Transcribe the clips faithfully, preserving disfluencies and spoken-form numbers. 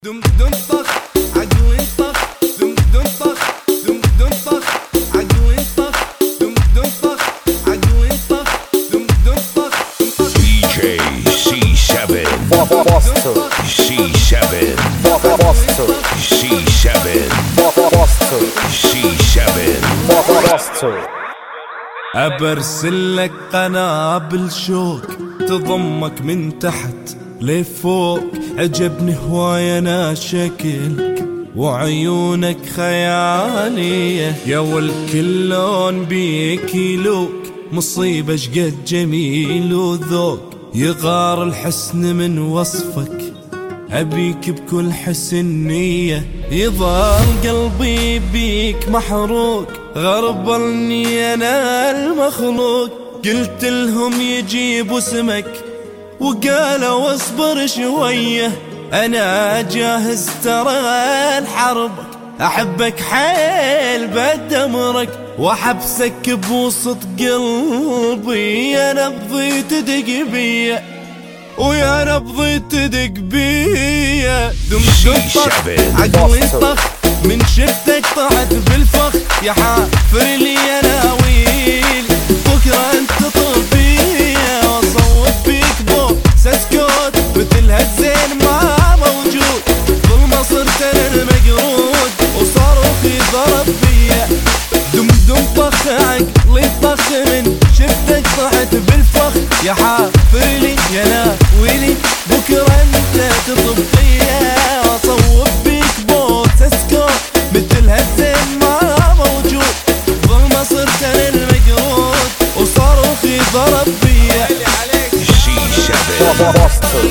دم دم طخ عقوي طخ دم دم طخ دم دم طخ عقوي طخ دم دم طخ عقوي طخ دم دم طخ D J C seven Foster C seven Foster C seven Foster C seven Foster أبرسلك قنابل شوق تضمك من تحت لفوق. عجبني هواي أنا شكلك وعيونك خيالية، يا والكل لون بيك يلوك مصيبة شقد جميل وذوق. يغار الحسن من وصفك أبيك بكل حسنية، يظهر قلبي بيك محروق غربلني أنا المخلوق. قلت لهم يجيبوا سمك وقالوا اصبر شوية، أنا جاهز ترى الحربك. أحبك حيل بدمرك وحبسك بوسط قلبي، أنا بضي تدق بيا ويا نبضي تدق بيا. دم دم طخ عقلي طخ من شفتك طعت بالفخ، يا حافر لي انا ويلي بكره انت طبية واصوت بيك بو سسكوت مثل هالزين ما موجود. ظلمة صرت انا المقرود وصاروخي ضرب فيا. دم دم طخ عقلي طخ من شفتك طعت بالفخ، يا حافر لي يا نا ويلي بكرة انت تطبقية واصوب بيك بوت اسكوت مثل هالزين ما موجود. ظلمة صرت انا المقرود وصاروخي ضرب بيا. C seven Foster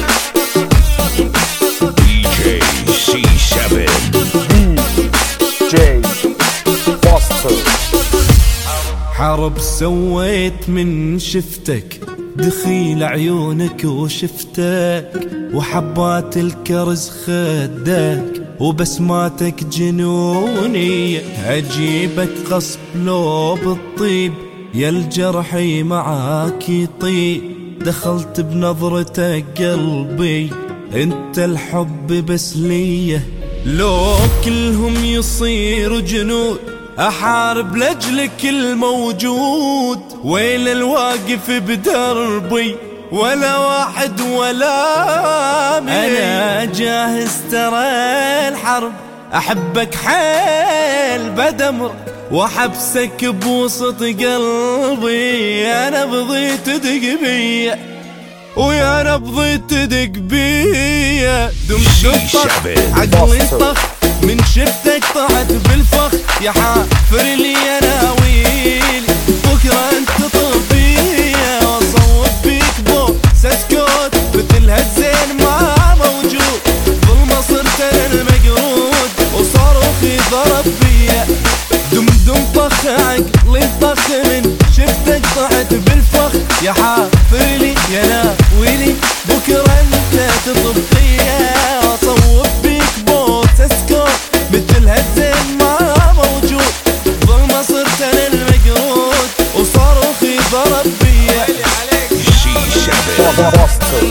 D J C seven D J Foster حرب سويت من شفتك دخيل عيونك وشفتك، وحبات الكرز خدك وبسماتك جنونية. أجيبك غصب لو بالطيب يا الجرحي معاك يطيب. دخلت بنظرتك قلبي انت الحب بس ليه، لو كلهم يصيروا جنود أحارب لأجلك الموجود. ويل الواقف بدربي ولا واحد ولا مين، أنا جاهز ترى الحرب. أحبك حيل بدمرك وحبسك بوسط قلبي، أنا بضي تدق بيا ويا نبضي تدق بيا. دم دم طخ عقلي طخ من شفتك طعت بالفخ، يا حافر لي انا ويلي بكره انت طبية واصوب بيك بو سسكوت مثل هالزين ما موجود. ظلمة صرت انا المقرود وصاروخي ضرب بيا. دم دم طخ عقلي طخ من شفتك طعت بالفخ، يا حافر لي يا نا ويلي بكره انت تطبقية واصوب بيك بو سسكوت مثل هالزين ما موجود. ظلمة صرت انا المقرود وصاروخي ضرب بيا. C seven Foster